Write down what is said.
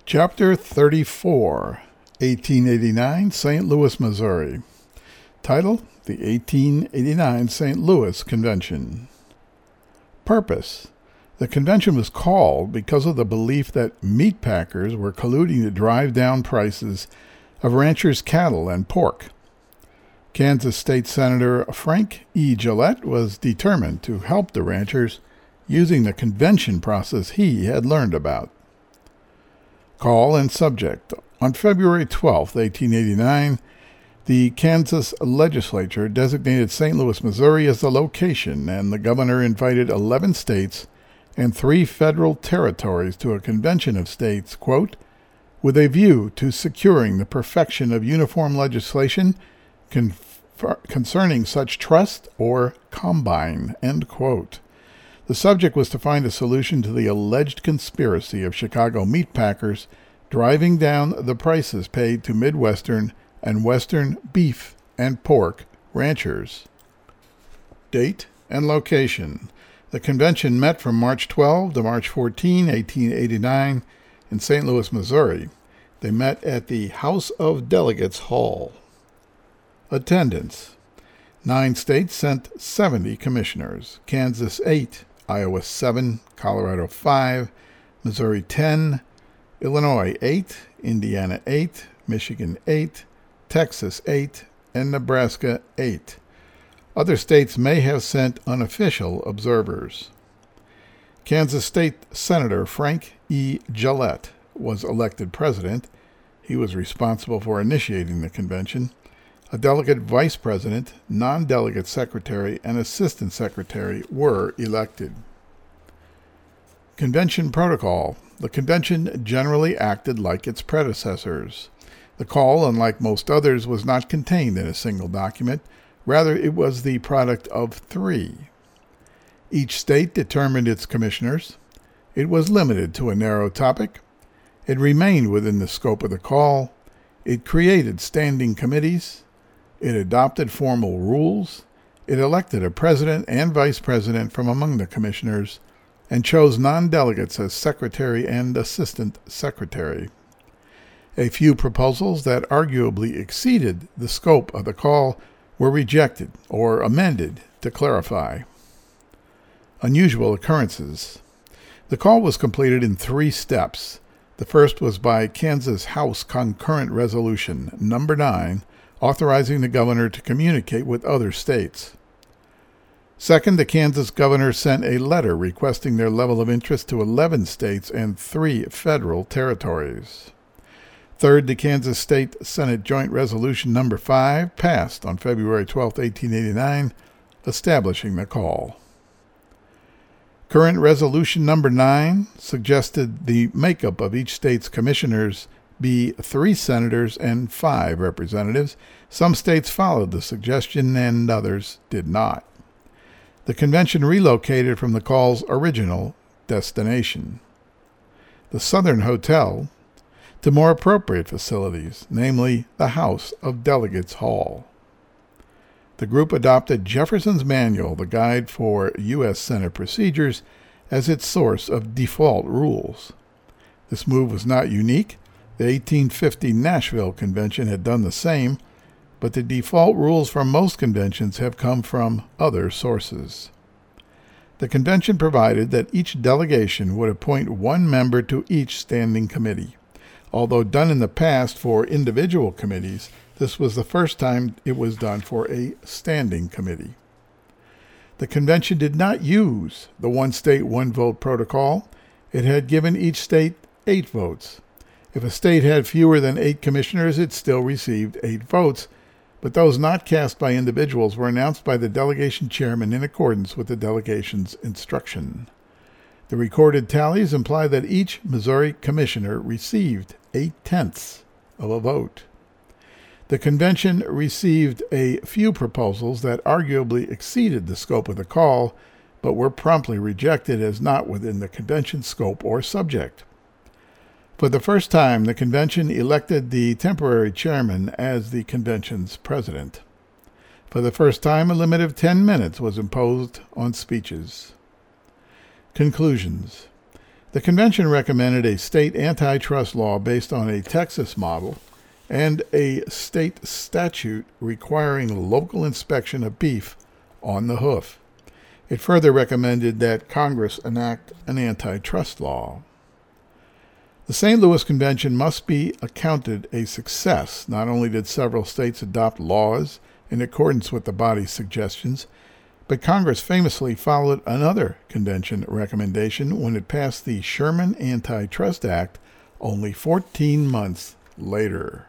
Chapter 34, 1889, St. Louis, Missouri. Title: The 1889 St. Louis Convention. Purpose: the convention was called because of the belief that meat packers were colluding to drive down prices of ranchers' cattle and pork. Kansas State Senator Frank E. Gillette was determined to help the ranchers using the convention process he had learned about. Call and subject. On February 12, 1889, the Kansas legislature designated St. Louis, Missouri as the location, and the governor invited 11 states and 3 federal territories to a convention of states, quote, with a view to securing the perfection of uniform legislation concerning such trust or combine, end quote. The subject was to find a solution to the alleged conspiracy of Chicago meat packers driving down the prices paid to Midwestern and Western beef and pork ranchers. Date and location. The convention met from March 12 to March 14, 1889 in St. Louis, Missouri. They met at the House of Delegates Hall. Attendance. 9 states sent 70 commissioners. Kansas 8, Iowa 7, Colorado 5, Missouri 10, Illinois 8, Indiana 8, Michigan 8, Texas 8, and Nebraska 8. Other states may have sent unofficial observers. Kansas State Senator Frank E. Gillette was elected president. He was responsible for initiating the convention. A delegate vice president, non-delegate secretary, and assistant secretary were elected. Convention protocol. The convention generally acted like its predecessors. The call, unlike most others, was not contained in a single document. Rather, it was the product of 3. Each state determined its commissioners. It was limited to a narrow topic. It remained within the scope of the call. It created standing committees. It adopted formal rules. It elected a president and vice president from among the commissioners, and chose non-delegates as secretary and assistant secretary. A few proposals that arguably exceeded the scope of the call were rejected or amended to clarify. Unusual occurrences. The call was completed in 3 steps. The first was by Kansas House Concurrent Resolution Number 9, authorizing the governor to communicate with other states. Second, the Kansas governor sent a letter requesting their level of interest to 11 states and 3 federal territories. Third, the Kansas State Senate Joint Resolution Number 5 passed on February 12, 1889, establishing the call. Current Resolution Number 9 suggested the makeup of each state's commissioners be 3 senators and 5 representatives. Some states followed the suggestion and others did not. The convention relocated from the call's original destination, the Southern Hotel, to more appropriate facilities, namely the House of Delegates Hall. The group adopted Jefferson's Manual, the Guide for U.S. Senate Procedures, as its source of default rules. This move was not unique. The 1850 Nashville Convention had done the same, but the default rules for most conventions have come from other sources. The convention provided that each delegation would appoint 1 member to each standing committee. Although done in the past for individual committees, this was the first time it was done for a standing committee. The convention did not use the 1 state, 1 vote protocol. It had given each state 8 votes. If a state had fewer than 8 commissioners, it still received 8 votes, but those not cast by individuals were announced by the delegation chairman in accordance with the delegation's instruction. The recorded tallies imply that each Missouri commissioner received 8/10 of a vote. The convention received a few proposals that arguably exceeded the scope of the call, but were promptly rejected as not within the convention's scope or subject. For the first time, the convention elected the temporary chairman as the convention's president. For the first time, a limit of 10 minutes was imposed on speeches. Conclusions. The convention recommended a state antitrust law based on a Texas model and a state statute requiring local inspection of beef on the hoof. It further recommended that Congress enact an antitrust law. The St. Louis Convention must be accounted a success. Not only did several states adopt laws in accordance with the body's suggestions, but Congress famously followed another convention recommendation when it passed the Sherman Antitrust Act only 14 months later.